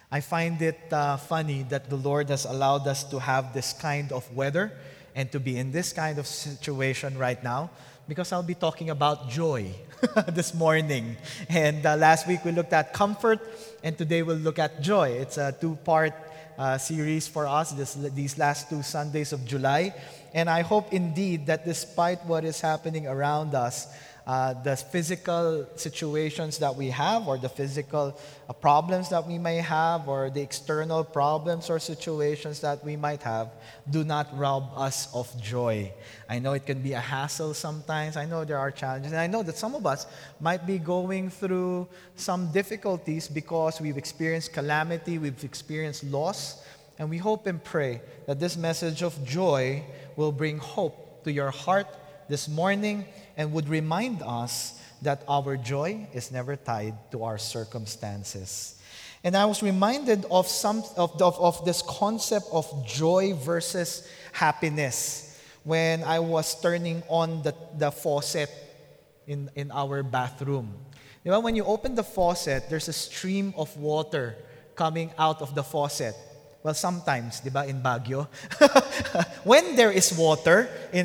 I find it funny that the Lord has allowed us to have this kind of weather and to be in this kind of situation right now, because I'll be talking about joy this morning. And last week we looked at comfort, and today we'll look at joy. It's a two-part series for us these last 2 Sundays of July. And I hope indeed that despite what is happening around us, the physical situations that we have, or the physical problems that we may have, or the external problems or situations that we might have, do not rob us of joy. I know it can be a hassle sometimes. I know there are challenges. And I know that some of us might be going through some difficulties because we've experienced calamity, we've experienced loss. And we hope and pray that this message of joy will bring hope to your heart this morning, and would remind us that our joy is never tied to our circumstances. And I was reminded of this concept of joy versus happiness when I was turning on the faucet in our bathroom. You know, when you open the faucet, there's a stream of water coming out of the faucet. Well, sometimes, di ba, in Baguio, when there is water,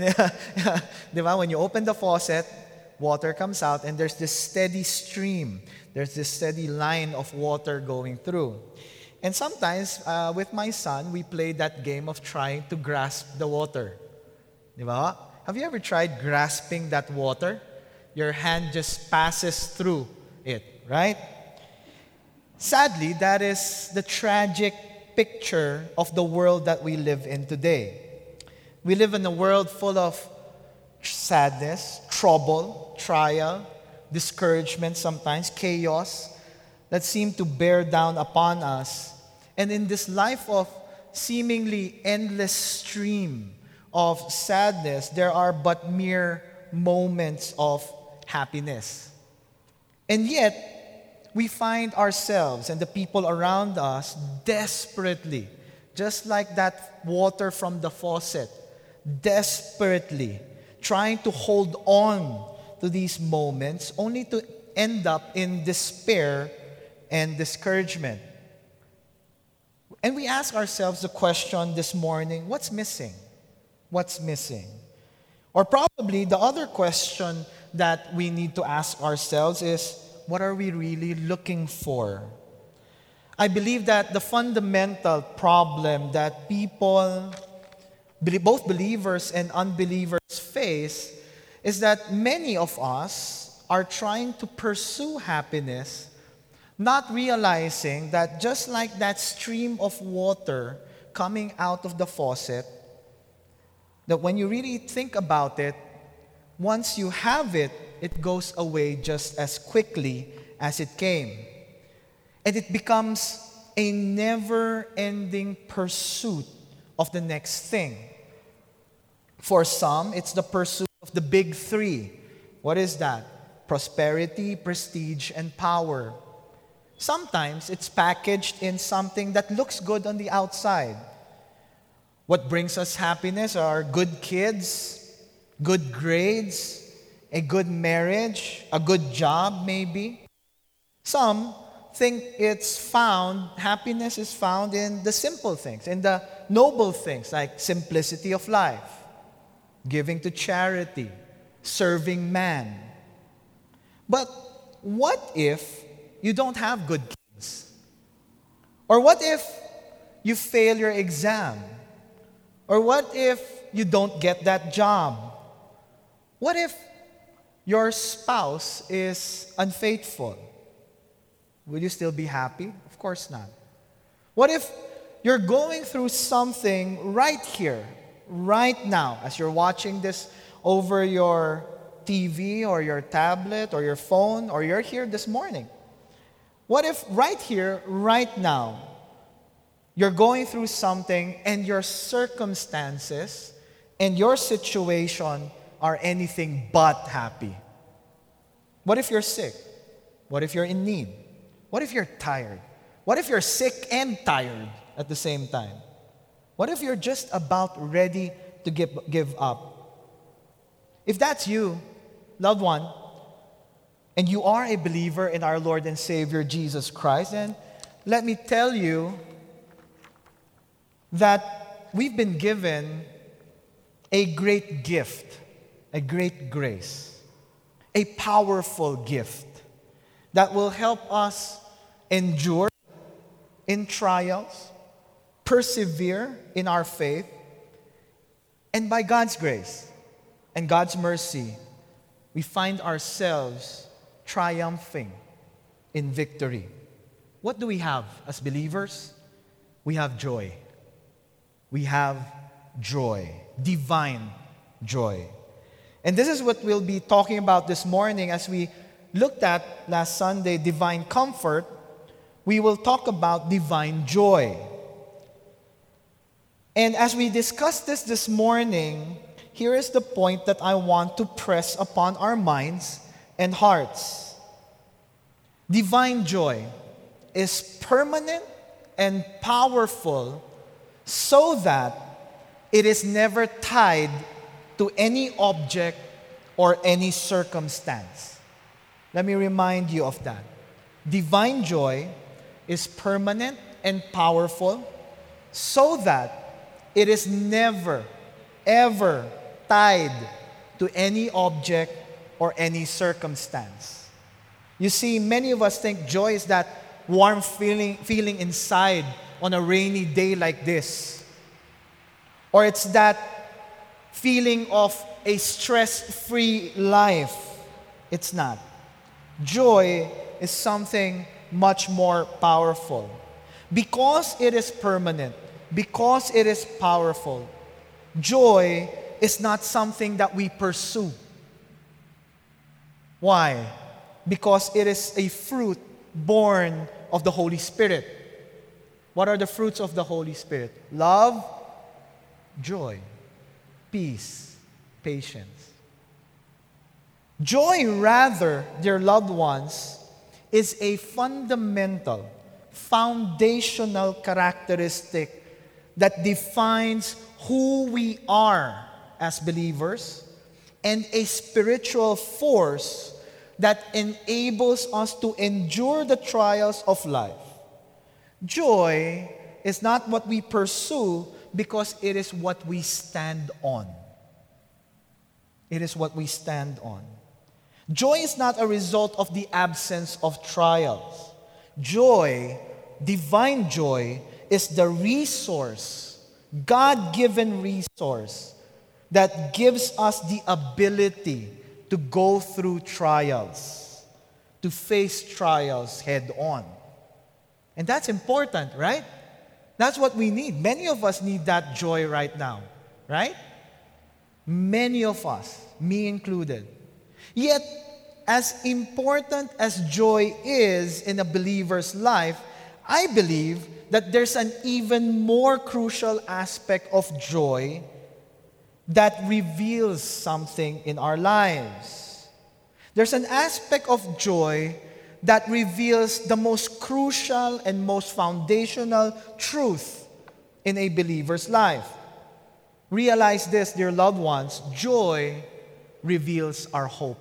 di ba, when you open the faucet, water comes out and there's this steady stream. There's this steady line of water going through. And sometimes, with my son, we play that game of trying to grasp the water. Di ba? Have you ever tried grasping that water? Your hand just passes through it, right? Sadly, that is the tragic picture of the world that we live in today. We live in a world full of sadness, trouble, trial, discouragement sometimes, chaos that seem to bear down upon us. And in this life of seemingly endless stream of sadness, there are but mere moments of happiness. And yet, we find ourselves and the people around us desperately, just like that water from the faucet, desperately trying to hold on to these moments, only to end up in despair and discouragement. And we ask ourselves the question this morning, what's missing? What's missing? Or probably the other question that we need to ask ourselves is, what are we really looking for? I believe that the fundamental problem that people, both believers and unbelievers, face is that many of us are trying to pursue happiness, not realizing that just like that stream of water coming out of the faucet, that when you really think about it, once you have it, it goes away just as quickly as it came. And it becomes a never-ending pursuit of the next thing. For some, it's the pursuit of the big three. What is that? Prosperity, prestige, and power. Sometimes it's packaged in something that looks good on the outside. What brings us happiness are good kids, good grades, a good marriage, a good job maybe. Some think happiness is found in the simple things, in the noble things like simplicity of life, giving to charity, serving man. But what if you don't have good kids? Or what if you fail your exam? Or what if you don't get that job? What if your spouse is unfaithful? Will you still be happy? Of course not. What if you're going through something right here, right now, as you're watching this over your TV or your tablet or your phone, or you're here this morning? What if right here, right now, you're going through something and your circumstances and your situation are anything but happy? What if you're sick? What if you're in need? What if you're tired? What if you're sick and tired at the same time? What if you're just about ready to give up? If that's you, loved one, and you are a believer in our Lord and Savior Jesus Christ, then let me tell you that we've been given a great gift, a great grace, a powerful gift that will help us endure in trials, persevere in our faith, and by God's grace and God's mercy, we find ourselves triumphing in victory. What do we have as believers? We have joy. We have joy, divine joy. And this is what we'll be talking about this morning as we looked at last Sunday, divine comfort. We will talk about divine joy. And as we discuss this morning, here is the point that I want to press upon our minds and hearts. Divine joy is permanent and powerful so that it is never tied to any object or any circumstance. Let me remind you of that. Divine joy is permanent and powerful so that it is never, ever tied to any object or any circumstance. You see, many of us think joy is that warm feeling inside on a rainy day like this. Or it's that feeling of a stress-free life. It's not. Joy is something much more powerful. Because it is permanent, because it is powerful, joy is not something that we pursue. Why? Because it is a fruit born of the Holy Spirit. What are the fruits of the Holy Spirit? Love, joy, peace, patience. Joy, rather, dear loved ones, is a fundamental, foundational characteristic that defines who we are as believers and a spiritual force that enables us to endure the trials of life. Joy is not what we pursue because it is what we stand on. It is what we stand on. Joy is not a result of the absence of trials. Joy, divine joy, is the resource, God-given resource, that gives us the ability to go through trials, to face trials head on. And that's important, right? That's what we need. Many of us need that joy right now, right? Many of us, me included. Yet, as important as joy is in a believer's life, I believe that there's an even more crucial aspect of joy that reveals something in our lives. There's an aspect of joy that reveals the most crucial and most foundational truth in a believer's life. Realize this, dear loved ones, joy reveals our hope.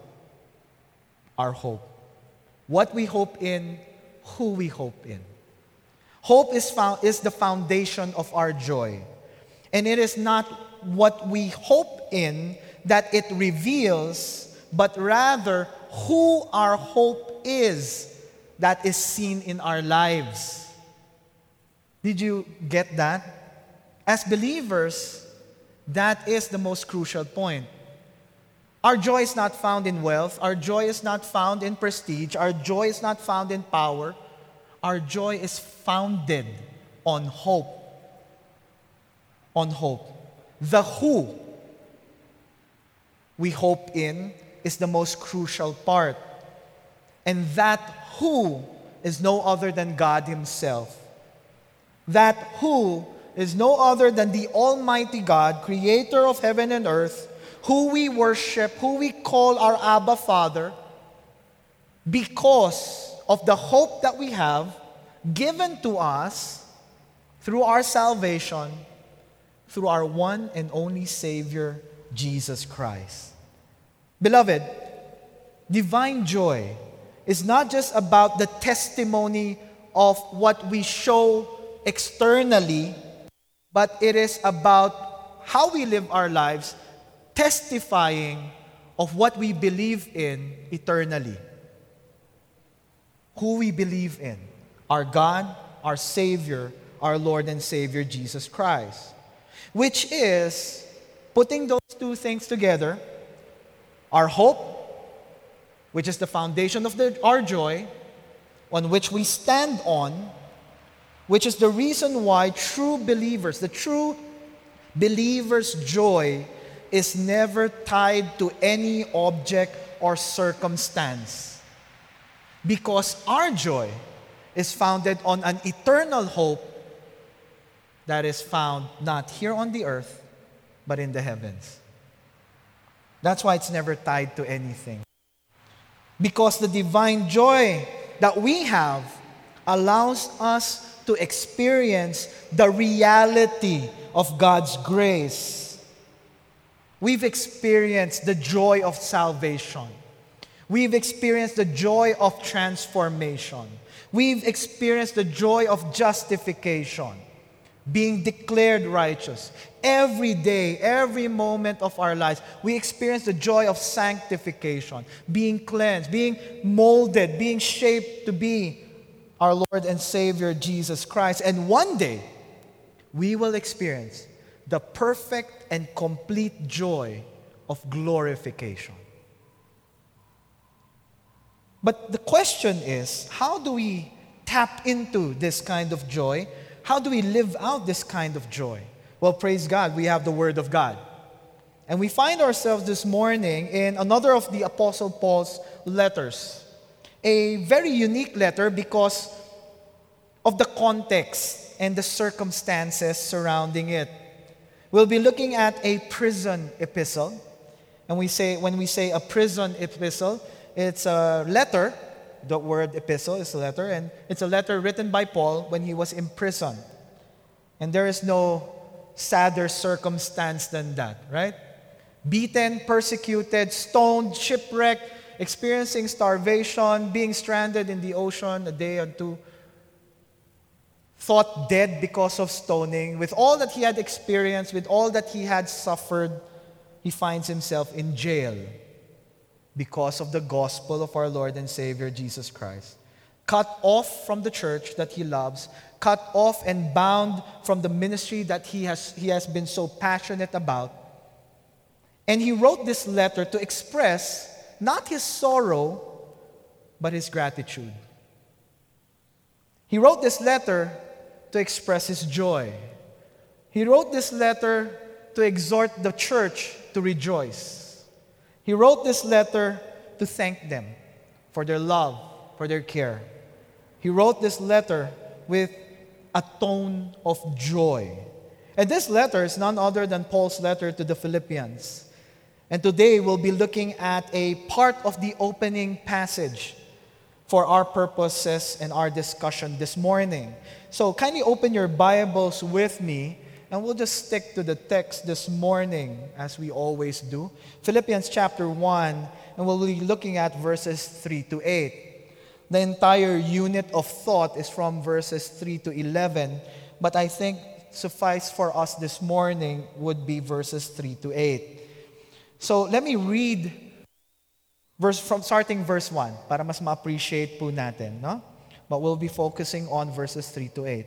Our hope. What we hope in, who we hope in. Hope is the foundation of our joy. And it is not what we hope in that it reveals, but rather who our hope is that is seen in our lives. Did you get that? As believers, that is the most crucial point. Our joy is not found in wealth. Our joy is not found in prestige. Our joy is not found in power. Our joy is founded on hope. On hope. The who we hope in is the most crucial part. And that who is no other than God Himself. That who is no other than the Almighty God, creator of heaven and earth, who we worship, who we call our Abba Father, because of the hope that we have given to us through our salvation, through our one and only Savior, Jesus Christ. Beloved, divine joy is not just about the testimony of what we show externally, but it is about how we live our lives, testifying of what we believe in eternally. Who we believe in. Our God, our Savior, our Lord and Savior, Jesus Christ. Which is, putting those two things together, our hope, which is the foundation of our joy, on which we stand on, which is the reason why the true believer's joy is never tied to any object or circumstance. Because our joy is founded on an eternal hope that is found not here on the earth, but in the heavens. That's why it's never tied to anything. Because the divine joy that we have allows us to experience the reality of God's grace. We've experienced the joy of salvation. We've experienced the joy of transformation. We've experienced the joy of justification, being declared righteous. Every day, every moment of our lives, we experience the joy of sanctification, being cleansed, being molded, being shaped to be our Lord and Savior, Jesus Christ. And one day, we will experience the perfect and complete joy of glorification. But the question is, how do we tap into this kind of joy? How do we live out this kind of joy? Well, praise God, we have the Word of God. And we find ourselves this morning in another of the Apostle Paul's letters. A very unique letter because of the context and the circumstances surrounding it. We'll be looking at a prison epistle. And when we say a prison epistle, it's a letter. The word epistle is a letter, and it's a letter written by Paul when he was in prison. And there is no sadder circumstance than that, right? Beaten, persecuted, stoned, shipwrecked, experiencing starvation, being stranded in the ocean a day or two, thought dead because of stoning. With all that he had experienced, with all that he had suffered, he finds himself in jail because of the gospel of our Lord and Savior Jesus Christ. Cut off from the church that he loves, cut off and bound from the ministry that he has been so passionate about. And he wrote this letter to express not his sorrow, but his gratitude. He wrote this letter to express his joy. He wrote this letter to exhort the church to rejoice. He wrote this letter to thank them for their love, for their care. He wrote this letter with a tone of joy. And this letter is none other than Paul's letter to the Philippians. And today we'll be looking at a part of the opening passage for our purposes and our discussion this morning. So kindly open your Bibles with me, and we'll just stick to the text this morning as we always do. Philippians chapter 1, and we'll be looking at verses 3 to 8. The entire unit of thought is from verses 3 to 11, but I think suffice for us this morning would be verses 3 to 8. So let me read starting verse 1 para mas ma-appreciate po natin, no? But we'll be focusing on verses 3 to 8.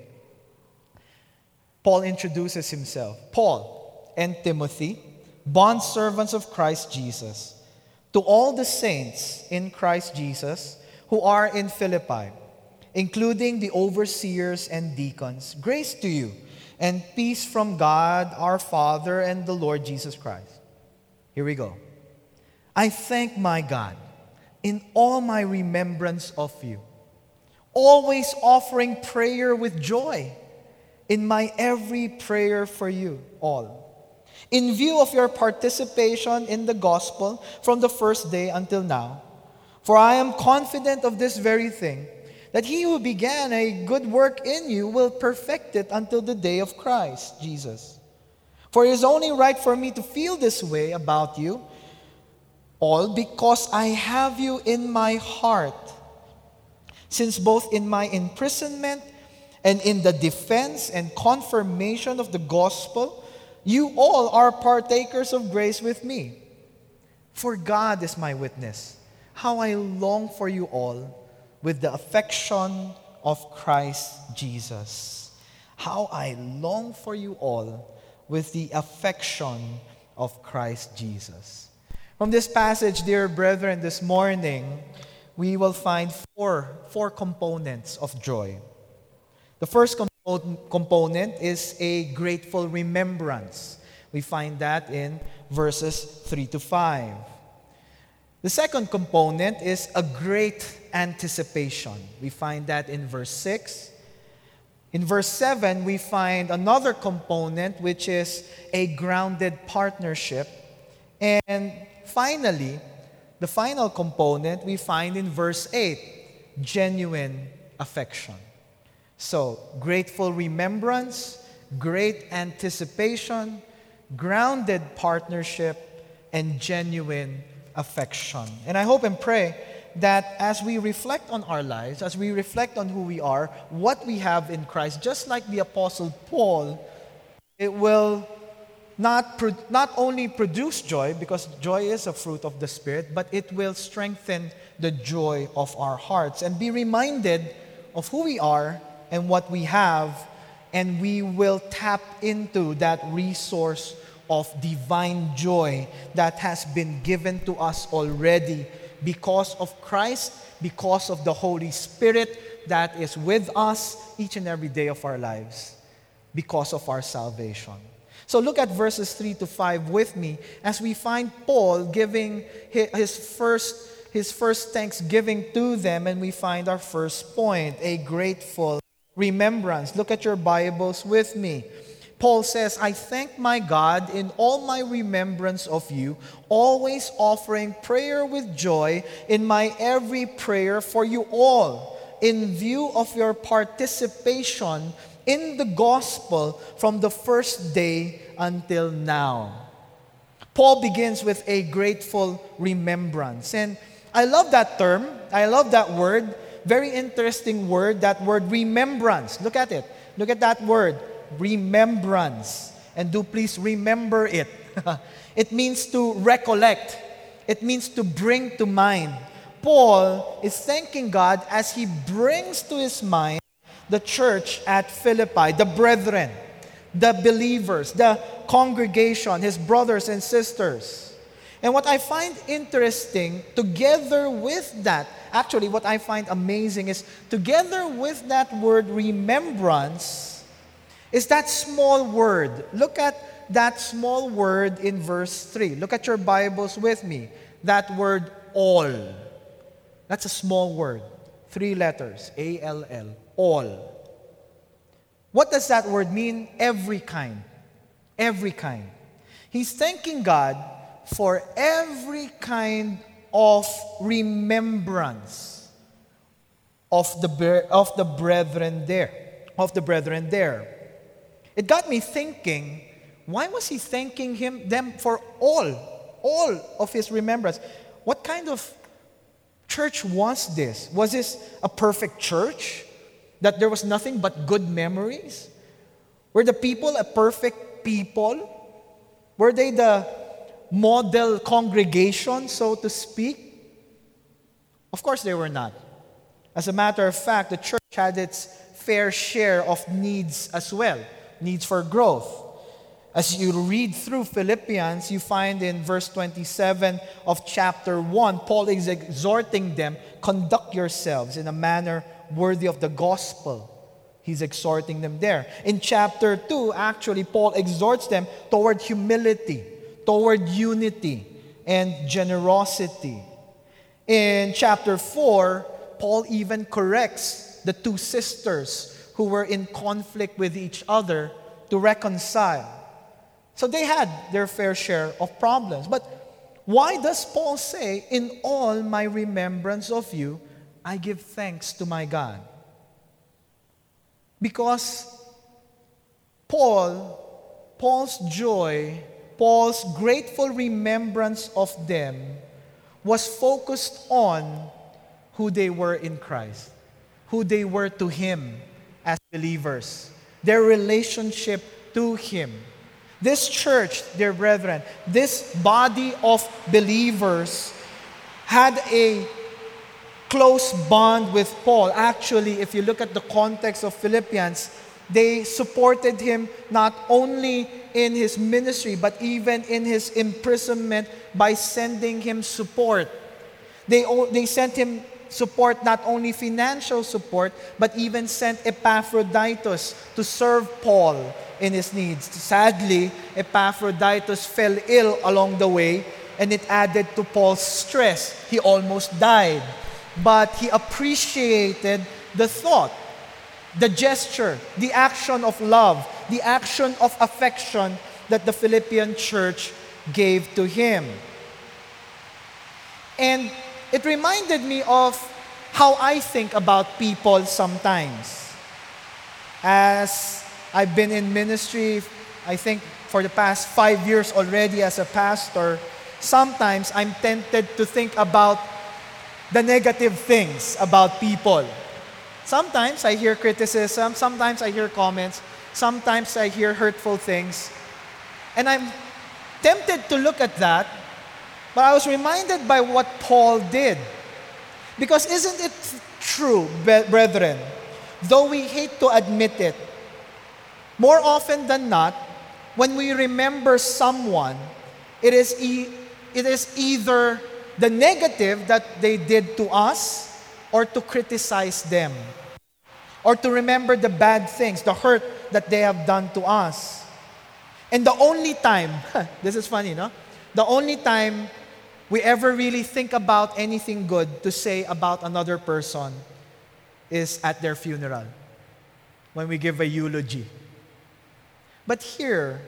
Paul introduces himself. Paul and Timothy, bondservants of Christ Jesus, to all the saints in Christ Jesus who are in Philippi, including the overseers and deacons, grace to you and peace from God our Father and the Lord Jesus Christ. Here we go. I thank my God in all my remembrance of you, always offering prayer with joy in my every prayer for you all, in view of your participation in the gospel from the first day until now. For I am confident of this very thing, that he who began a good work in you will perfect it until the day of Christ Jesus. For it is only right for me to feel this way about you all because I have you in my heart. Since both in my imprisonment and in the defense and confirmation of the gospel, you all are partakers of grace with me. For God is my witness, how I long for you all with the affection of Christ Jesus. How I long for you all with the affection of Christ Jesus. From this passage, dear brethren, this morning, we will find four components of joy. The first component is a grateful remembrance. We find that in verses 3 to 5. The second component is a great anticipation. We find that in verse 6. In verse 7, we find another component, which is a grounded partnership. And finally, the final component we find in verse 8, genuine affection. So, grateful remembrance, great anticipation, grounded partnership, and genuine affection. And I hope and pray that as we reflect on our lives, as we reflect on who we are, what we have in Christ, just like the Apostle Paul, it will not only produce joy, because joy is a fruit of the Spirit, but it will strengthen the joy of our hearts and be reminded of who we are and what we have, and we will tap into that resource of divine joy that has been given to us already because of Christ, because of the Holy Spirit that is with us each and every day of our lives, because of our salvation. So look at verses 3 to 5 with me as we find Paul giving his first thanksgiving to them, and we find our first point, a grateful remembrance. Look at your Bibles with me. Paul says, I thank my God in all my remembrance of you, always offering prayer with joy in my every prayer for you all, in view of your participation in the gospel from the first day until now. Paul begins with a grateful remembrance. And I love that term. I love that word. Very interesting word, that word remembrance. Look at it. Look at that word, remembrance. And do please remember it. It means to recollect. It means to bring to mind. Paul is thanking God as he brings to his mind the church at Philippi, the brethren, the believers, the congregation, his brothers and sisters. And what I find interesting, together with that, actually what I find amazing is, together with that word remembrance, is that small word. Look at that small word in verse 3. Look at your Bibles with me. That word all. That's a small word. 3 letters, A-L-L, all. What does that word mean? Every kind. Every kind. He's thanking God for every kind of remembrance of the brethren there. It got me thinking, why was he thanking them for all of his remembrance? What kind of church was this? Was this a perfect church? That there was nothing but good memories? Were the people a perfect people? Were they the model congregation, so to speak? Of course they were not. As a matter of fact, the church had its fair share of needs as well, needs for growth. As you read through Philippians, you find in verse 27 of chapter 1, Paul is exhorting them, conduct yourselves in a manner worthy of the gospel. He's exhorting them there. In chapter 2, actually, Paul exhorts them toward humility, toward unity, and generosity. In chapter 4, Paul even corrects the 2 sisters who were in conflict with each other to reconcile. So they had their fair share of problems. But why does Paul say, in all my remembrance of you, I give thanks to my God? Because Paul's joy, Paul's grateful remembrance of them was focused on who they were in Christ. who they were to him as believers, their relationship to him. This church, dear brethren, this body of believers had a close bond with Paul. Actually, if you look at the context of Philippians, they supported him not only in his ministry, but even in his imprisonment by sending him support. They sent him support, not only financial support, but even sent Epaphroditus to serve Paul in his needs. Sadly, Epaphroditus fell ill along the way, and it added to Paul's stress. He almost died. But he appreciated the thought, the gesture, the action of love, the action of affection that the Philippian church gave to him. And it reminded me of how I think about people sometimes. As I've been in ministry, I think for the past 5 years already as a pastor, sometimes I'm tempted to think about the negative things about people. Sometimes I hear criticism, sometimes I hear comments, sometimes I hear hurtful things. And I'm tempted to look at that, but I was reminded by what Paul did. Because isn't it true, brethren, though we hate to admit it, more often than not, when we remember someone, it is either the negative that they did to us, or to criticize them, or to remember the bad things, the hurt that they have done to us. And the only time, this is funny, no? The only time we ever really think about anything good to say about another person is at their funeral, when we give a eulogy. But here,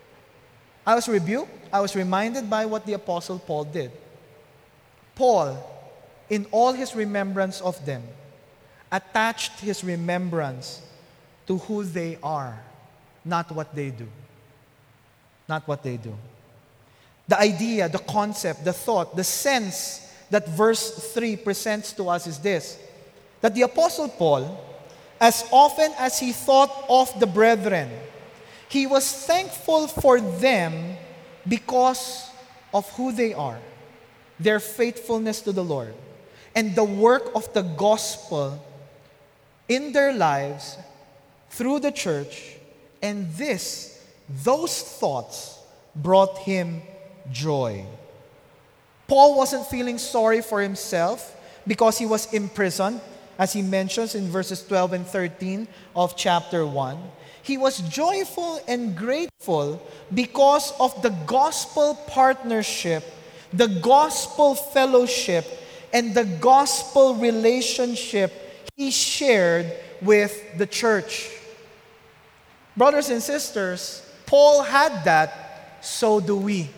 I was rebuked, I was reminded by what the Apostle Paul did. Paul, in all his remembrance of them, attached his remembrance to who they are, not what they do. Not what they do. The idea, the concept, the thought, the sense that verse 3 presents to us is this: that the Apostle Paul, as often as he thought of the brethren, he was thankful for them because of who they are, their faithfulness to the Lord, and the work of the gospel in their lives through the church. And those thoughts brought him joy. Paul wasn't feeling sorry for himself because he was imprisoned, as he mentions in verses 12 and 13 of chapter 1. He was joyful and grateful because of the gospel partnership, the gospel fellowship, and the gospel relationship he shared with the church. Brothers and sisters, Paul had that, so do we.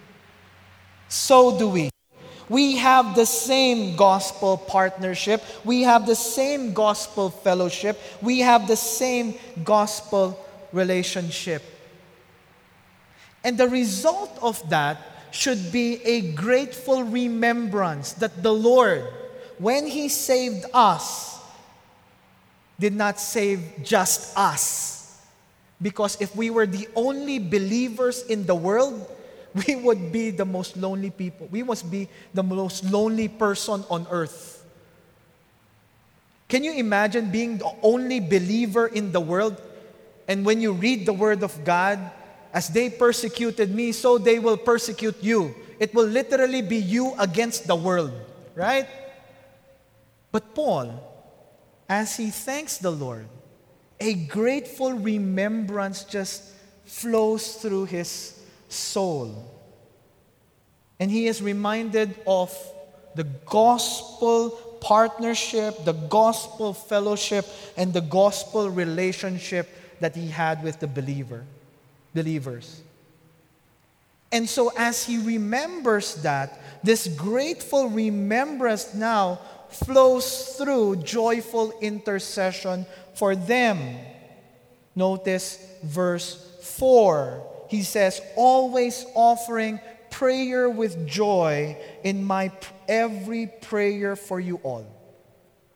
So do we. We have the same gospel partnership. We have the same gospel fellowship. We have the same gospel relationship. And the result of that should be a grateful remembrance that the Lord, when He saved us, did not save just us. Because if we were the only believers in the world, we would be the most lonely people. We must be the most lonely person on earth. Can you imagine being the only believer in the world? And when you read the Word of God, as they persecuted me, so they will persecute you. It will literally be you against the world, right? But Paul, as he thanks the Lord, a grateful remembrance just flows through his soul. And he is reminded of the gospel partnership, the gospel fellowship, and the gospel relationship that he had with the believers. And so as he remembers that, this grateful remembrance now flows through joyful intercession for them. Notice verse 4. He says, always offering prayer with joy in my every prayer for you all.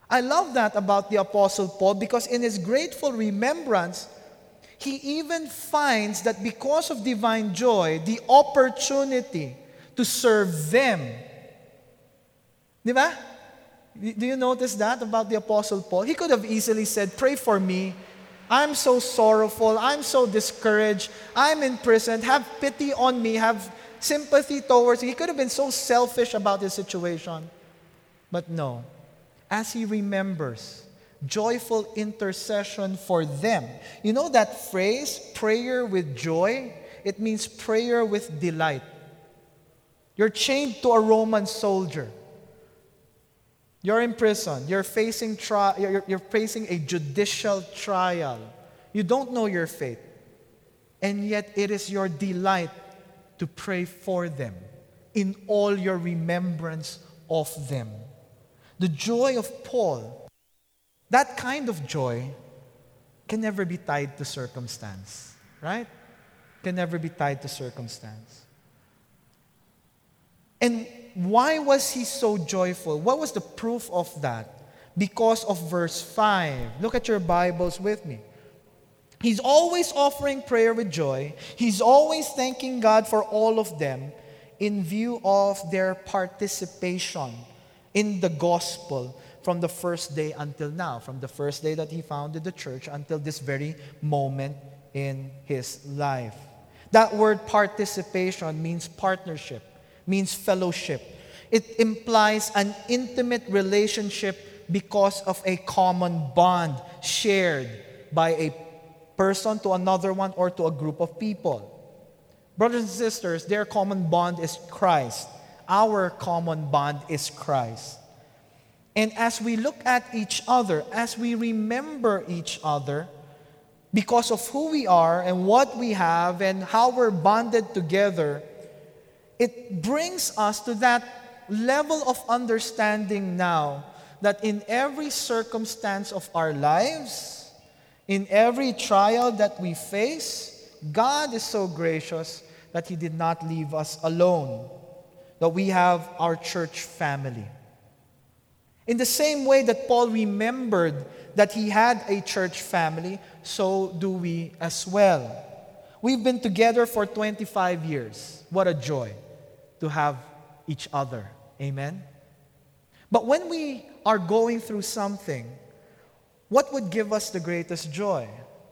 I love that about the Apostle Paul because in his grateful remembrance, he even finds that because of divine joy, the opportunity to serve them. Di ba? Do you notice that about the Apostle Paul? He could have easily said, pray for me. I'm so sorrowful. I'm so discouraged. I'm in prison. Have pity on me. Have sympathy towards me. He could have been so selfish about his situation. But no. As he remembers, joyful intercession for them. You know that phrase, prayer with joy? It means prayer with delight. You're chained to a Roman soldier. You're in prison. You're facing a judicial trial. You don't know your fate. And yet it is your delight to pray for them in all your remembrance of them. The joy of Paul, that kind of joy can never be tied to circumstance, right? Can never be tied to circumstance. And why was he so joyful? What was the proof of that? Because of verse 5. Look at your Bibles with me. He's always offering prayer with joy. He's always thanking God for all of them in view of their participation in the gospel from the first day until now, from the first day that he founded the church until this very moment in his life. That word participation means partnership, means fellowship. It implies an intimate relationship because of a common bond shared by a person to another one or to a group of people. Brothers and sisters, their common bond is Christ. Our common bond is Christ. And as we look at each other, as we remember each other, because of who we are and what we have and how we're bonded together, it brings us to that level of understanding now that in every circumstance of our lives, in every trial that we face, God is so gracious that He did not leave us alone, that we have our church family. In the same way that Paul remembered that he had a church family, so do we as well. We've been together for 25 years. What a joy to have each other. Amen? But when we are going through something, what would give us the greatest joy?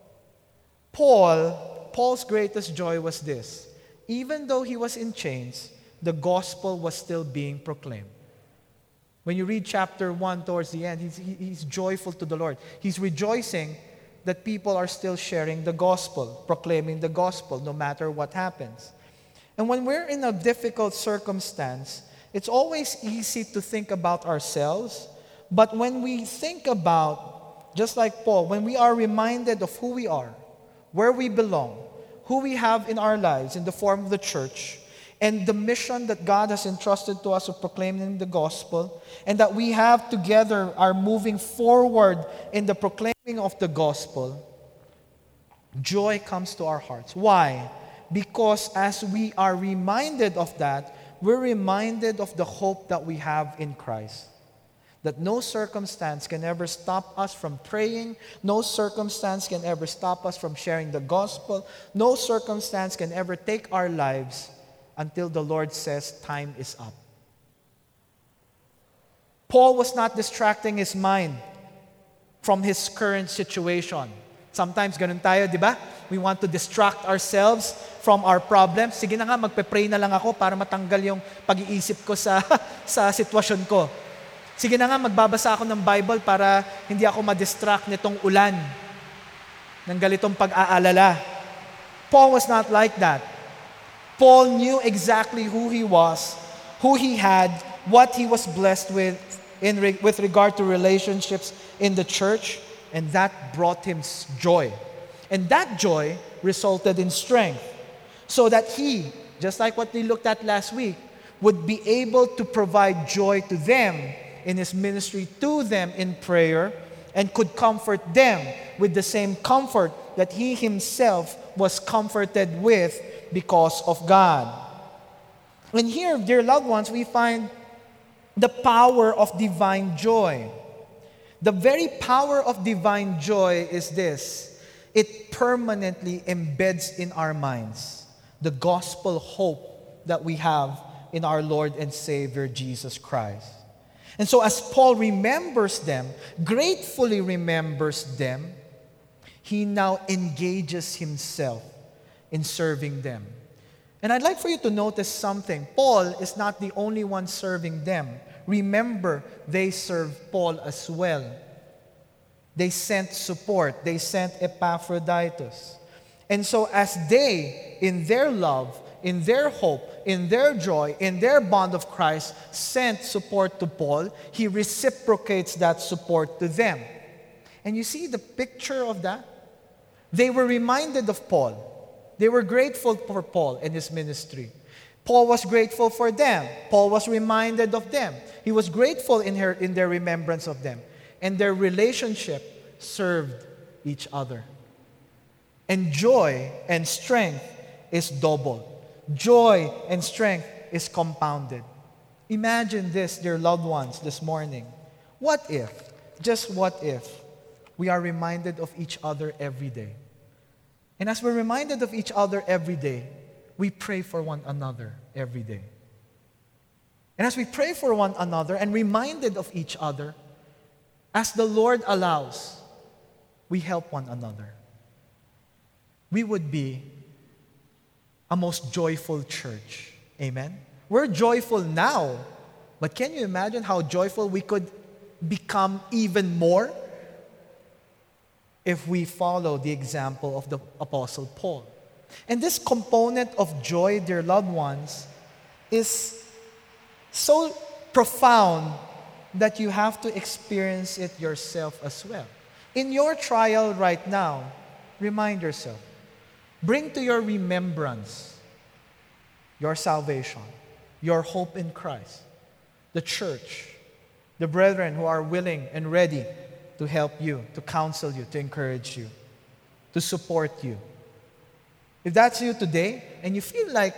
Paul's greatest joy was this. Even though he was in chains, the gospel was still being proclaimed. When you read chapter 1 towards the end, he's joyful to the Lord. He's rejoicing that people are still sharing the gospel, proclaiming the gospel, no matter what happens. And when we're in a difficult circumstance, it's always easy to think about ourselves. But when we think about, just like Paul, when we are reminded of who we are, where we belong, who we have in our lives in the form of the church, and the mission that God has entrusted to us of proclaiming the gospel, and that we have together are moving forward in the proclaiming of the gospel, joy comes to our hearts. Why? Because as we are reminded of that, we're reminded of the hope that we have in Christ. That no circumstance can ever stop us from praying. No circumstance can ever stop us from sharing the gospel. No circumstance can ever take our lives until the Lord says time is up. Paul was not distracting his mind from his current situation. Sometimes ganun tayo, di ba? We want to distract ourselves from our problems. Sige na nga, magpe-pray na lang ako para matanggal yung pag-iisip ko sa sitwasyon ko. Sige na nga, magbabasa ako ng Bible para hindi ako ma-distract nitong ulan, ng galitong pag-aalala. Paul was not like that. Paul knew exactly who he was, who he had, what he was blessed with with regard to relationships in the church, and that brought him joy. And that joy resulted in strength, so that he, just like what we looked at last week, would be able to provide joy to them in his ministry, to them in prayer, and could comfort them with the same comfort that he himself was comforted with because of God. And here, dear loved ones, we find the power of divine joy. The very power of divine joy is this: it permanently embeds in our minds the gospel hope that we have in our Lord and Savior Jesus Christ. And so as Paul remembers them, gratefully remembers them, he now engages himself in serving them. And I'd like for you to notice something. Paul is not the only one serving them. Remember, they served Paul as well. They sent support. They sent Epaphroditus. And so as they, in their love, in their hope, in their joy, in their bond of Christ, sent support to Paul, he reciprocates that support to them. And you see the picture of that? They were reminded of Paul. They were grateful for Paul and his ministry. Paul was grateful for them. Paul was reminded of them. He was grateful in their remembrance of them. And their relationship served each other. And joy and strength is doubled. Joy and strength is compounded. Imagine this, dear loved ones, this morning. What if, just what if, we are reminded of each other every day? And as we're reminded of each other every day, we pray for one another every day. And as we pray for one another and reminded of each other, as the Lord allows, we help one another. We would be a most joyful church. Amen? We're joyful now, but can you imagine how joyful we could become even more if we follow the example of the Apostle Paul? And this component of joy, dear loved ones, is so profound that you have to experience it yourself as well. In your trial right now, remind yourself. Bring to your remembrance your salvation, your hope in Christ, the church, the brethren who are willing and ready to help you, to counsel you, to encourage you, to support you. If that's you today, and you feel like,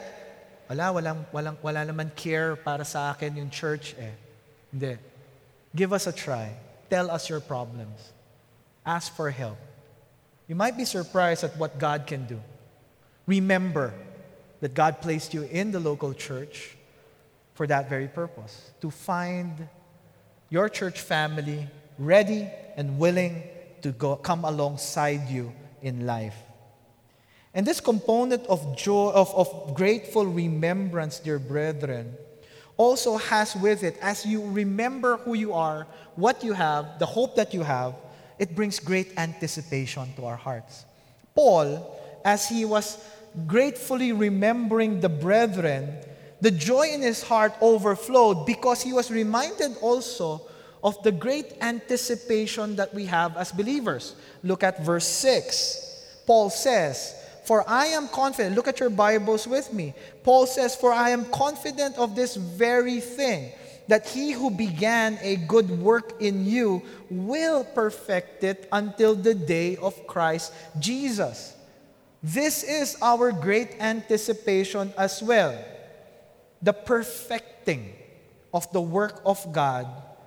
wala naman care para sa akin yung church hindi. Give us a try. Tell us your problems. Ask for help. You might be surprised at what God can do. Remember that God placed you in the local church for that very purpose, to find your church family ready and willing to come alongside you in life. And this component of joy, of grateful remembrance, dear brethren, also has with it, as you remember who you are, what you have, the hope that you have, it brings great anticipation to our hearts. Paul, as he was gratefully remembering the brethren, the joy in his heart overflowed because he was reminded also of the great anticipation that we have as believers. Look at verse 6. Paul says, "For I am confident," look at your Bibles with me. Paul says, "For I am confident of this very thing, that he who began a good work in you will perfect it until the day of Christ Jesus." This is our great anticipation as well. The perfecting of the work of God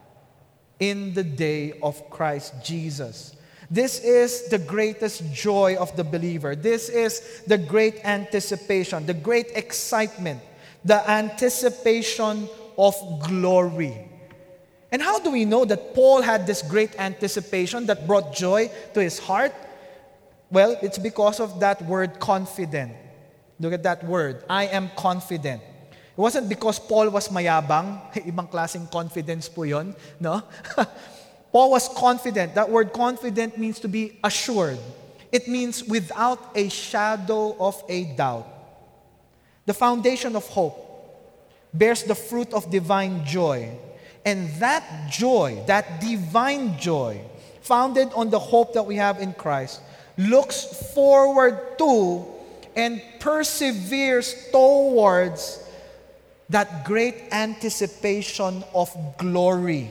in the day of Christ Jesus. This is the greatest joy of the believer. This is the great anticipation, the great excitement, the anticipation of glory. And how do we know that Paul had this great anticipation that brought joy to his heart? Well, it's because of that word confident. Look at that word. I am confident. It wasn't because Paul was mayabang. Ibang klaseng confidence po yun, no? Paul was confident. That word confident means to be assured. It means without a shadow of a doubt. The foundation of hope bears the fruit of divine joy. And that joy, that divine joy, founded on the hope that we have in Christ, looks forward to and perseveres towards that great anticipation of glory.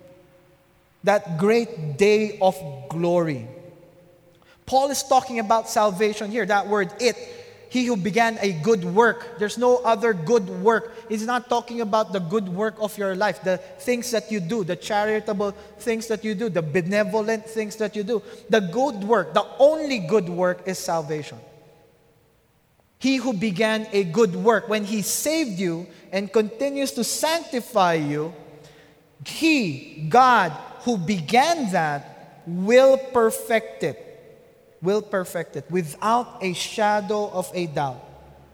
That great day of glory. Paul is talking about salvation here. That word, it, He who began a good work. There's no other good work. He's not talking about the good work of your life, the things that you do, the charitable things that you do, the benevolent things that you do. The good work, the only good work is salvation. He who began a good work, when He saved you and continues to sanctify you, He, God, who began that, will perfect it. Will perfect it without a shadow of a doubt.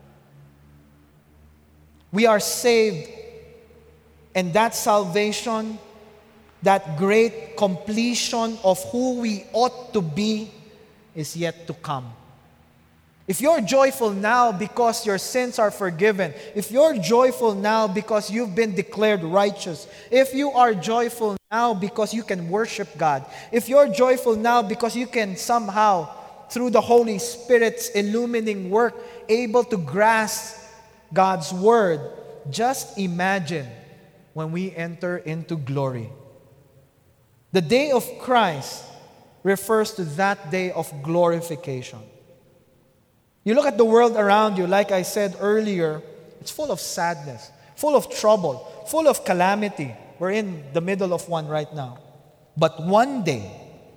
We are saved, and that salvation, that great completion of who we ought to be, is yet to come. If you're joyful now because your sins are forgiven, if you're joyful now because you've been declared righteous, if you are joyful now because you can worship God, if you're joyful now because you can somehow, through the Holy Spirit's illumining work, able to grasp God's Word, just imagine when we enter into glory. The day of Christ refers to that day of glorification. You look at the world around you, like I said earlier, it's full of sadness, full of trouble, full of calamity. We're in the middle of one right now. But one day,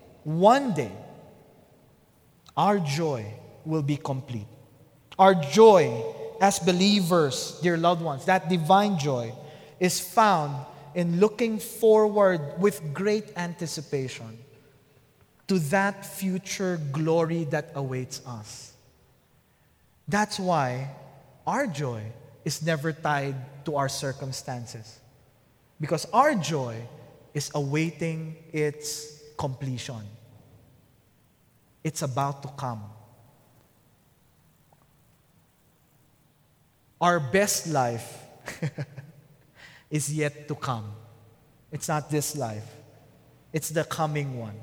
our joy will be complete. Our joy as believers, dear loved ones, that divine joy is found in looking forward with great anticipation to that future glory that awaits us. That's why our joy is never tied to our circumstances, because our joy is awaiting its completion. It's about to come. Our best life is yet to come. It's not this life. It's the coming one.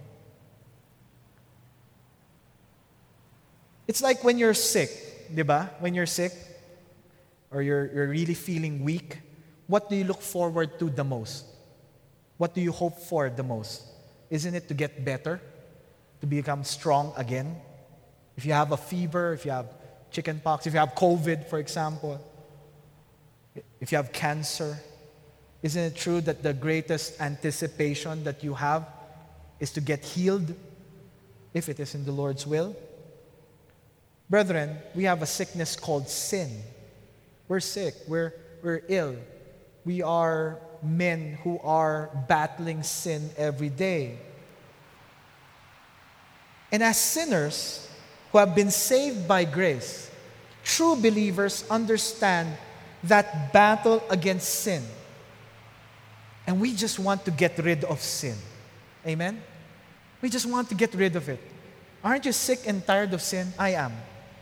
It's like when you're sick. Diba? When you're sick or you're really feeling weak, what do you look forward to the most? What do you hope for the most? Isn't it to get better? To become strong again? If you have a fever, if you have chickenpox, if you have COVID, for example, if you have cancer, isn't it true that the greatest anticipation that you have is to get healed if it is in the Lord's will? Brethren, we have a sickness called sin. We're sick. We're ill. We are men who are battling sin every day. And as sinners who have been saved by grace, true believers understand that battle against sin. And we just want to get rid of sin. Amen? We just want to get rid of it. Aren't you sick and tired of sin? I am.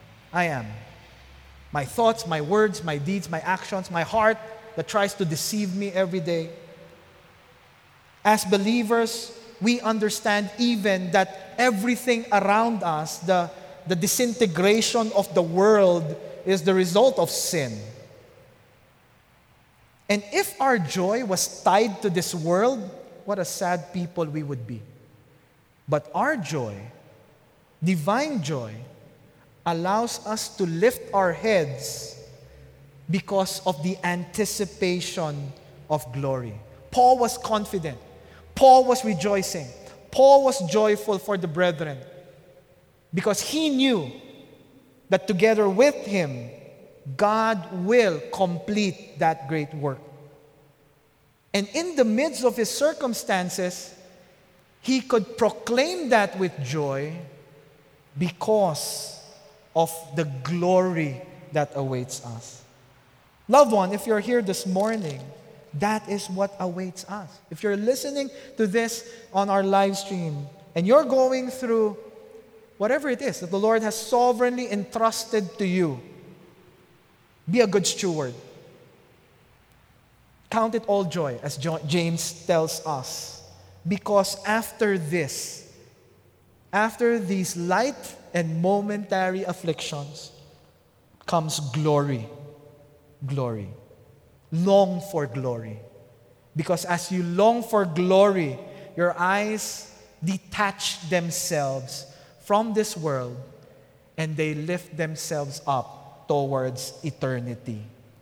My thoughts, my words, my deeds, my actions, my heart that tries to deceive me every day. As believers, we understand even that everything around us, the disintegration of the world, is the result of sin. And if our joy was tied to this world, what a sad people we would be. But our joy, divine joy, allows us to lift our heads because of the anticipation of glory. Paul was confident. Paul was rejoicing. Paul was joyful for the brethren because he knew that together with him, God will complete that great work. And in the midst of his circumstances, he could proclaim that with joy because of the glory that awaits us. Loved one, if you're here this morning, that is what awaits us. If you're listening to this on our live stream and you're going through whatever it is that the Lord has sovereignly entrusted to you, be a good steward. Count it all joy, as James tells us, because after this, after these light and momentary afflictions, comes glory. Glory. Long for glory. Because as you long for glory, your eyes detach themselves from this world and they lift themselves up towards eternity.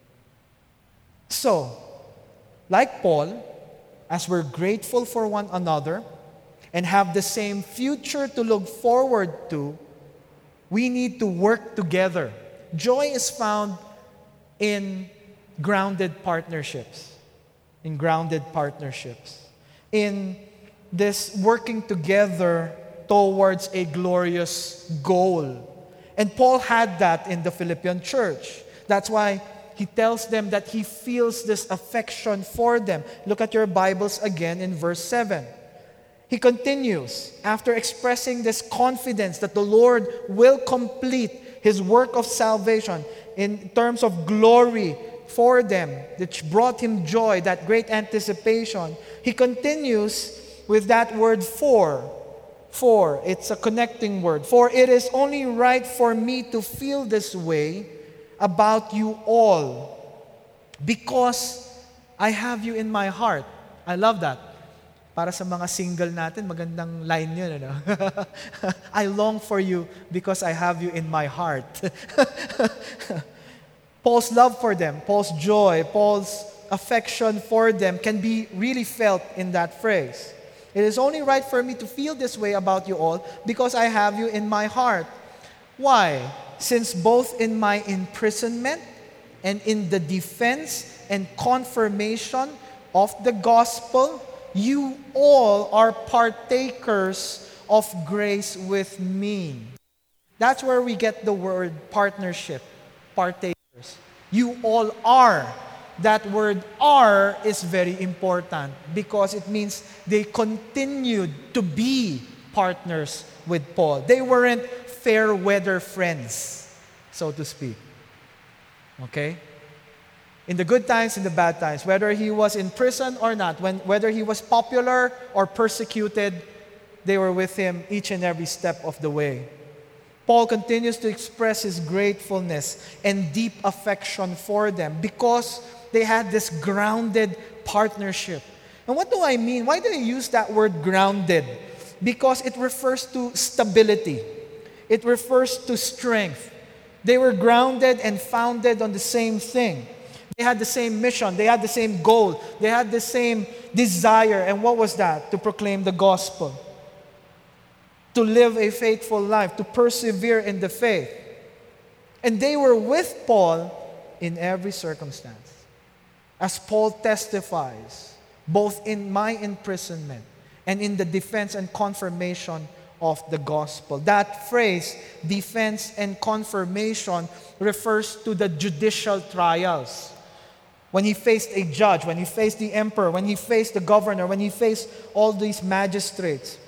So, like Paul, as we're grateful for one another and have the same future to look forward to, we need to work together. Joy is found in grounded partnerships. In grounded partnerships. In this working together towards a glorious goal. And Paul had that in the Philippian church. That's why he tells them that he feels this affection for them. Look at your Bibles again in verse 7. He continues, after expressing this confidence that the Lord will complete His work of salvation in terms of glory for them, which brought him joy, that great anticipation. He continues with that word for. For, it's a connecting word. For it is only right for me to feel this way about you all because I have you in my heart. I love that. Para sa mga single natin, magandang line yun, ano? I long for you because I have you in my heart. Paul's love for them, Paul's joy, Paul's affection for them can be really felt in that phrase. It is only right for me to feel this way about you all because I have you in my heart. Why? Since both in my imprisonment and in the defense and confirmation of the gospel, you all are partakers of grace with me. That's where we get the word partnership, partakers. You all are. That word are is very important because it means they continued to be partners with Paul. They weren't fair weather friends, so to speak. Okay? In the good times, in the bad times, whether he was in prison or not, whether he was popular or persecuted, they were with him each and every step of the way. Paul continues to express his gratefulness and deep affection for them because they had this grounded partnership. And what do I mean? Why do I use that word grounded? Because it refers to stability. It refers to strength. They were grounded and founded on the same thing. They had the same mission. They had the same goal. They had the same desire. And what was that? To proclaim the gospel. To live a faithful life. To persevere in the faith. And they were with Paul in every circumstance. As Paul testifies, both in my imprisonment and in the defense and confirmation of the gospel. That phrase, defense and confirmation, refers to the judicial trials. When he faced a judge, when he faced the emperor, when he faced the governor, when he faced all these magistrates.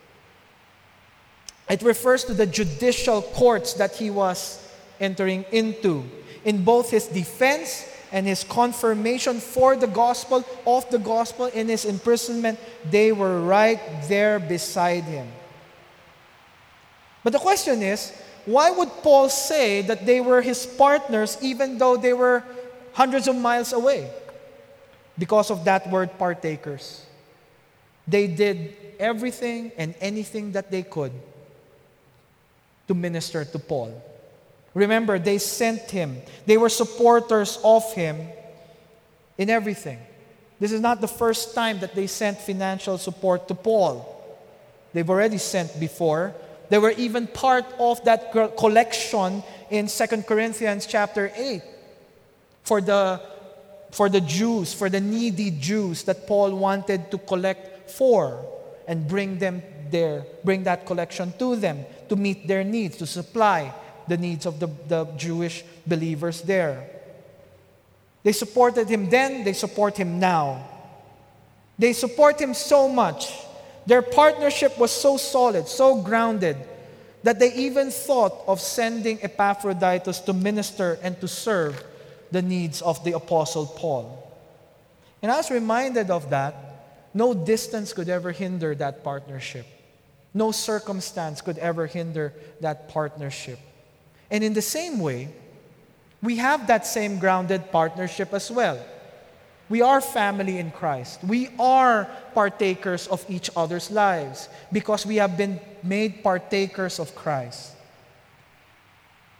It refers to the judicial courts that he was entering into. In both his defense and his confirmation for the gospel, of the gospel, in his imprisonment, they were right there beside him. But the question is, why would Paul say that they were his partners even though they were hundreds of miles away? Because of that word partakers. They did everything and anything that they could to minister to Paul. Remember, they sent him. They were supporters of him in everything. This is not the first time that they sent financial support to Paul. They've already sent before. They were even part of that collection in 2 Corinthians chapter 8 for the Jews, for the needy Jews that Paul wanted to collect for and bring them there, bring that collection to them to meet their needs, to supply the needs of the Jewish believers there. They supported him then, they support him now. They support him so much. Their partnership was so solid, so grounded, that they even thought of sending Epaphroditus to minister and to serve the needs of the Apostle Paul. And I was reminded of that. No distance could ever hinder that partnership. No circumstance could ever hinder that partnership. And in the same way, we have that same grounded partnership as well. We are family in Christ. We are partakers of each other's lives because we have been made partakers of Christ.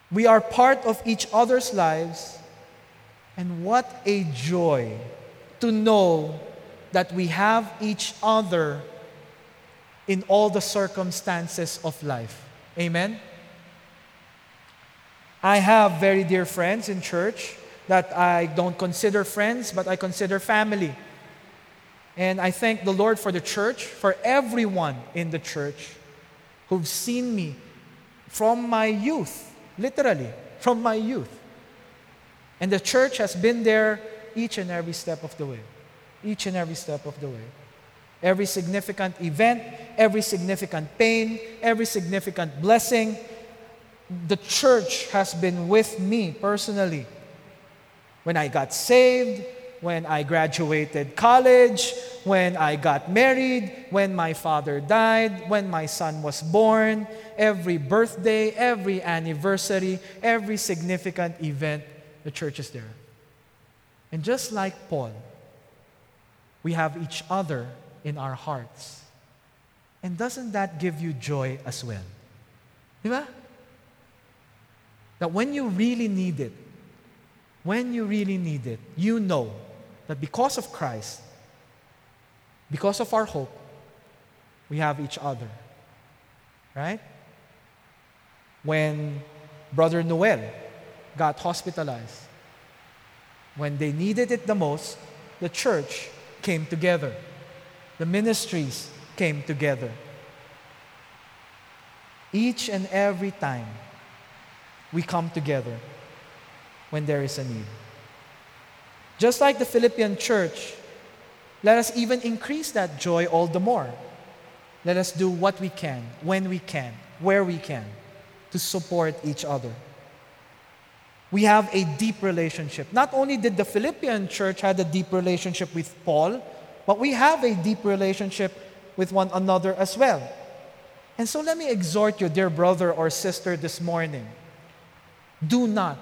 We are part of each other's lives. And what a joy to know that we have each other in all the circumstances of life. Amen? I have very dear friends in church that I don't consider friends, but I consider family. And I thank the Lord for the church, for everyone in the church who've seen me from my youth, literally, from my youth. And the church has been there each and every step of the way. Each and every step of the way. Every significant event, every significant pain, every significant blessing, the church has been with me personally. When I got saved, when I graduated college, when I got married, when my father died, when my son was born, every birthday, every anniversary, every significant event, the church is there. And just like Paul, we have each other in our hearts. And doesn't that give you joy as well? Diba? That when you really need it, you know that because of Christ, because of our hope, we have each other. Right? When Brother Noel got hospitalized, when they needed it the most, the church came together. The ministries came together. Each and every time we come together when there is a need. Just like the Philippian church, let us even increase that joy all the more. Let us do what we can, when we can, where we can, to support each other. We have a deep relationship. Not only did the Philippian church have a deep relationship with Paul, but we have a deep relationship with one another as well. And so let me exhort you, dear brother or sister, this morning. Do not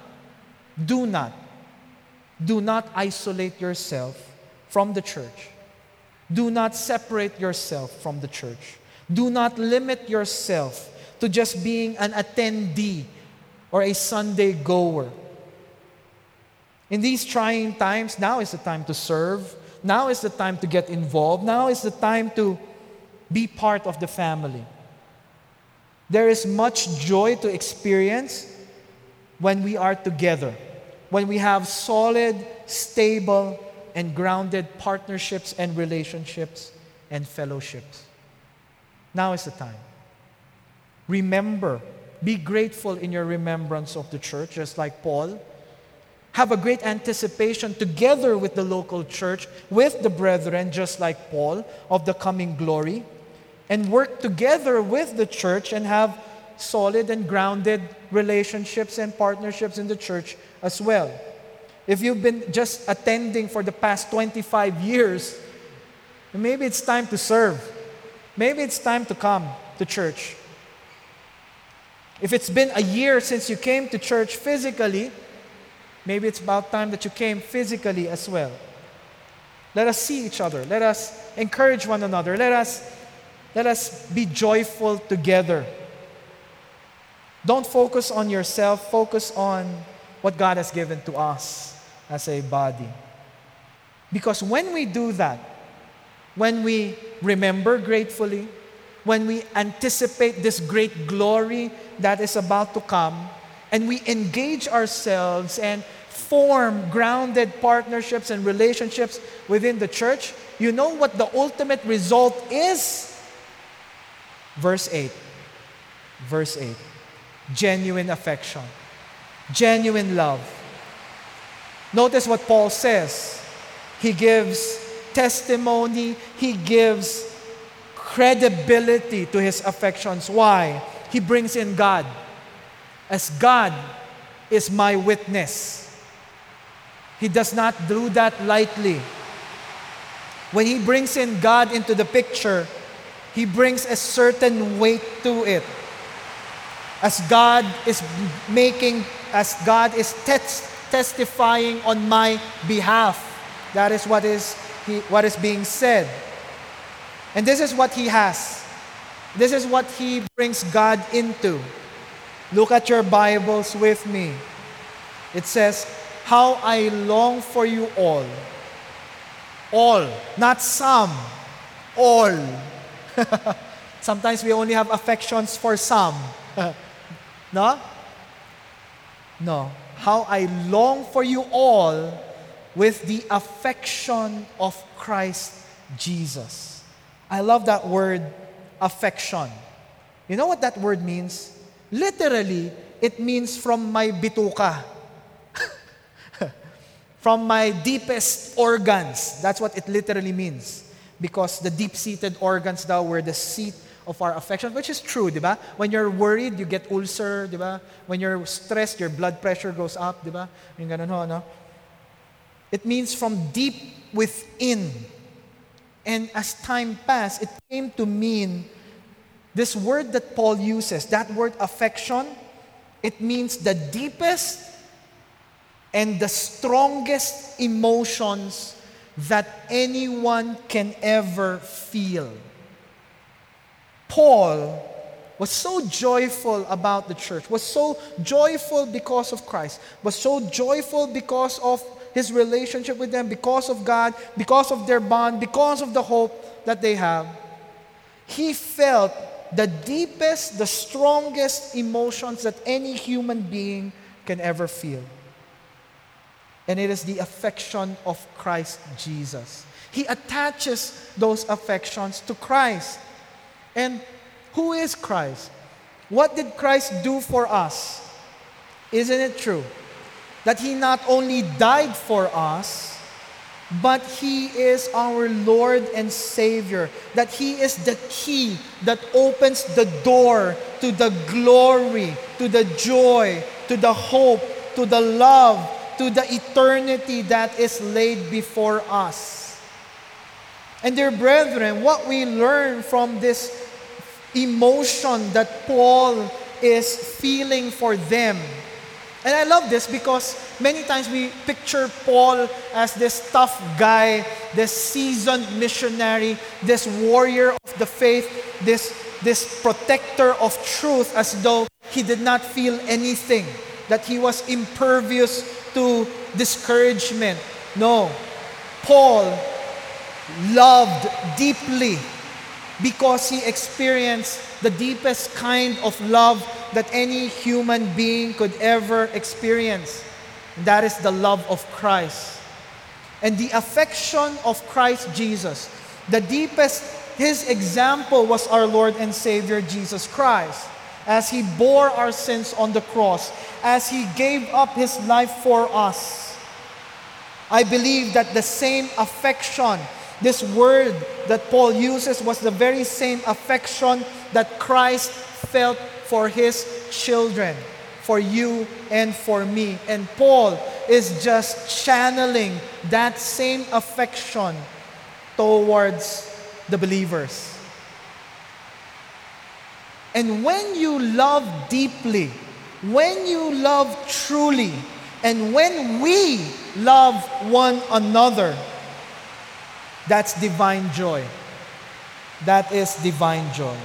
isolate yourself from the church. Do not separate yourself from the church. Do not limit yourself to just being an attendee or a Sunday goer. In these trying times, now is the time to serve. Now is the time to get involved. Now is the time to be part of the family. There is much joy to experience when we are together, when we have solid, stable, and grounded partnerships and relationships and fellowships. Now is the time. Remember, be grateful in your remembrance of the church, just like Paul. Have a great anticipation together with the local church, with the brethren, just like Paul, of the coming glory. And work together with the church and have solid and grounded relationships and partnerships in the church as well. If you've been just attending for the past 25 years, maybe it's time to serve. Maybe it's time to come to church. If it's been a year since you came to church physically, maybe it's about time that you came physically as well. Let us see each other. Let us encourage one another. Let us be joyful together. Don't focus on yourself. Focus on what God has given to us as a body. Because when we do that, when we remember gratefully, when we anticipate this great glory that is about to come, and we engage ourselves and form grounded partnerships and relationships within the church, you know what the ultimate result is? Verse 8. Verse 8. Genuine affection. Genuine love. Notice what Paul says. He gives testimony. He gives credibility to his affections. Why? He brings in God. As God is my witness. He does not do that lightly. When he brings in God into the picture, he brings a certain weight to it. As God is testifying on my behalf. That is what is being said. And this is what he has. This is what he brings God into. Look at your Bibles with me. It says, how I long for you all. All, not some. All. Sometimes we only have affections for some. No? No. How I long for you all with the affection of Christ Jesus. I love that word, affection. You know what that word means? Literally, it means from my bituka. From my deepest organs. That's what it literally means. Because the deep-seated organs daw were the seat of our affection, which is true, di ba? When you're worried, you get ulcer, di ba? When you're stressed, your blood pressure goes up, di ba? Yung ganun ho, no? It means from deep within. And as time passed, it came to mean this word that Paul uses, that word affection, it means the deepest and the strongest emotions that anyone can ever feel. Paul was so joyful about the church, was so joyful because of Christ, was so joyful because of his relationship with them, because of God, because of their bond, because of the hope that they have. He felt the deepest, the strongest emotions that any human being can ever feel. And it is the affection of Christ Jesus. He attaches those affections to Christ. And who is Christ? What did Christ do for us? Isn't it true that He not only died for us, but He is our Lord and Savior, that He is the key that opens the door to the glory, to the joy, to the hope, to the love, to the eternity that is laid before us. And dear brethren, what we learn from this emotion that Paul is feeling for them. And I love this because many times we picture Paul as this tough guy, this seasoned missionary, this warrior of the faith, this protector of truth, as though he did not feel anything, that he was impervious to discouragement. No. Paul loved deeply because he experienced the deepest kind of love that any human being could ever experience. And that is the love of Christ. And the affection of Christ Jesus, the deepest, His example was our Lord and Savior Jesus Christ. As He bore our sins on the cross, as He gave up His life for us. I believe that the same affection, this word that Paul uses, was the very same affection that Christ felt for His children, for you and for me. And Paul is just channeling that same affection towards the believers. And when you love deeply, when you love truly, and when we love one another, that's divine joy. That is divine joy.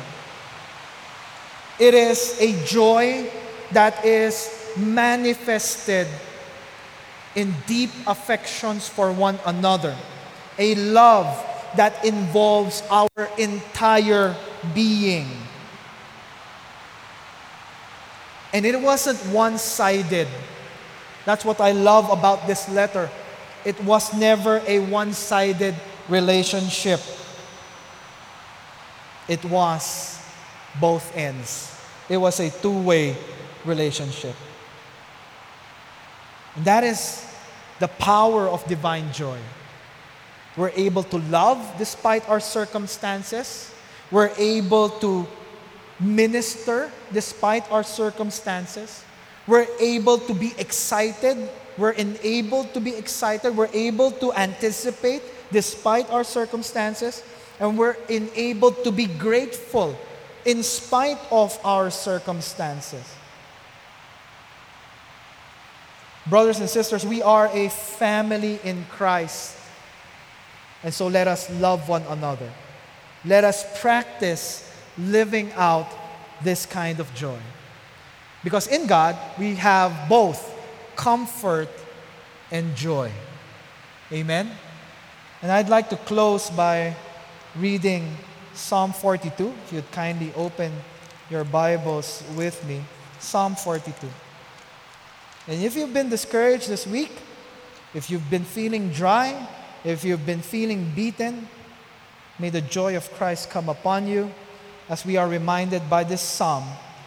It is a joy that is manifested in deep affections for one another. A love that involves our entire being. And it wasn't one-sided. That's what I love about this letter. It was never a one-sided relationship. It was both ends. It was a two-way relationship. And that is the power of divine joy. We're able to love despite our circumstances. We're able to minister despite our circumstances. We're able to be excited. We're enabled to be excited. We're able to anticipate despite our circumstances. And we're enabled to be grateful in spite of our circumstances. Brothers and sisters, we are a family in Christ. And so let us love one another. Let us practice living out this kind of joy. Because in God, we have both comfort and joy. Amen? And I'd like to close by reading Psalm 42. If you'd kindly open your Bibles with me. Psalm 42. And if you've been discouraged this week, if you've been feeling dry, if you've been feeling beaten, may the joy of Christ come upon you as we are reminded by this psalm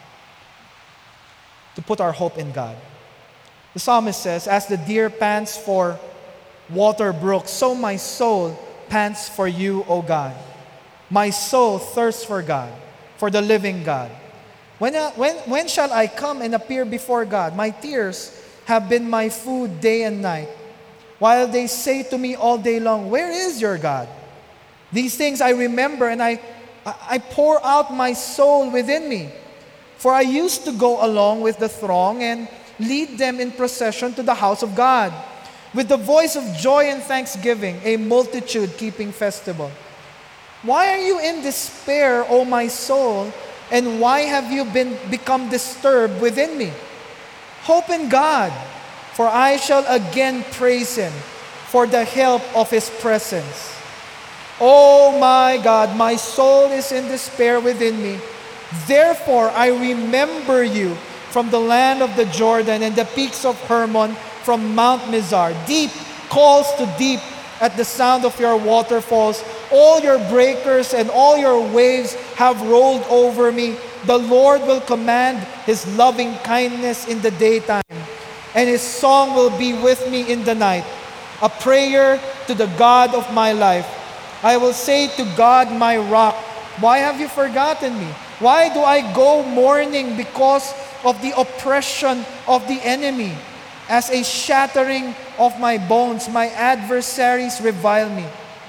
to put our hope in God. The psalmist says, "As the deer pants for water brooks, so my soul pants for you, O God. My soul thirsts for God, for the living God. When shall I come and appear before God? My tears have been my food day and night, while they say to me all day long, 'Where is your God?' These things I remember, and I pour out my soul within me. For I used to go along with the throng and lead them in procession to the house of God, with the voice of joy and thanksgiving, a multitude keeping festival. Why are you in despair, O my soul, and why have you become disturbed within me? Hope in God, for I shall again praise Him for the help of His presence. Oh my God, my soul is in despair within me. Therefore I remember you from the land of the Jordan and the peaks of Hermon, from Mount Mizar. Deep calls to deep at the sound of your waterfalls. All your breakers and all your waves have rolled over me. The Lord will command His loving kindness in the daytime, and His song will be with me in the night, a prayer to the God of my life. I will say to God, my rock, why have you forgotten me? Why do I go mourning because of the oppression of the enemy? As a shattering of my bones, my adversaries revile me.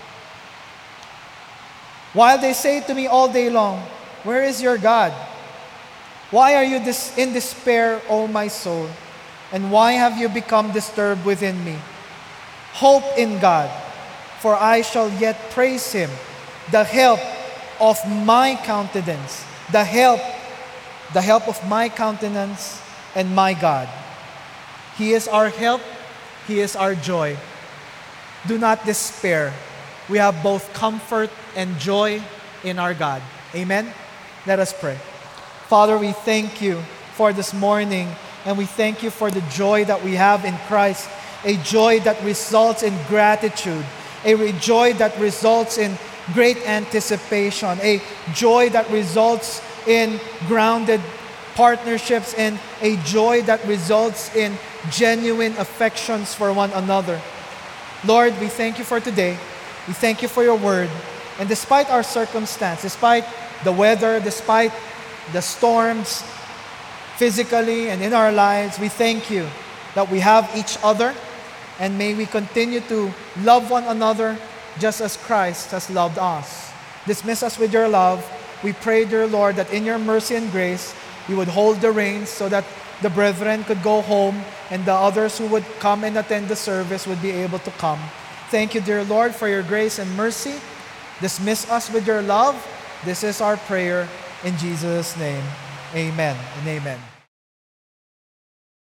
While they say to me all day long, where is your God? Why are you in despair, O my soul? And why have you become disturbed within me? Hope in God, for I shall yet praise Him, the help of my countenance, the help of my countenance and my God. He is our help, He is our joy. Do not despair. We have both comfort and joy in our God. Amen? Let us pray. Father, we thank you for this morning, and we thank you for the joy that we have in Christ, a joy that results in gratitude, a joy that results in great anticipation, a joy that results in grounded partnerships, and a joy that results in genuine affections for one another. Lord, we thank you for today. We thank you for your word. And despite our circumstance, despite the weather, despite the storms physically and in our lives, we thank you that we have each other, and may we continue to love one another just as Christ has loved us. Dismiss us with your love. We pray, dear Lord, that in your mercy and grace, you would hold the reins so that the brethren could go home and the others who would come and attend the service would be able to come. Thank you, dear Lord, for your grace and mercy. Dismiss us with your love. This is our prayer in Jesus' name. Amen and amen.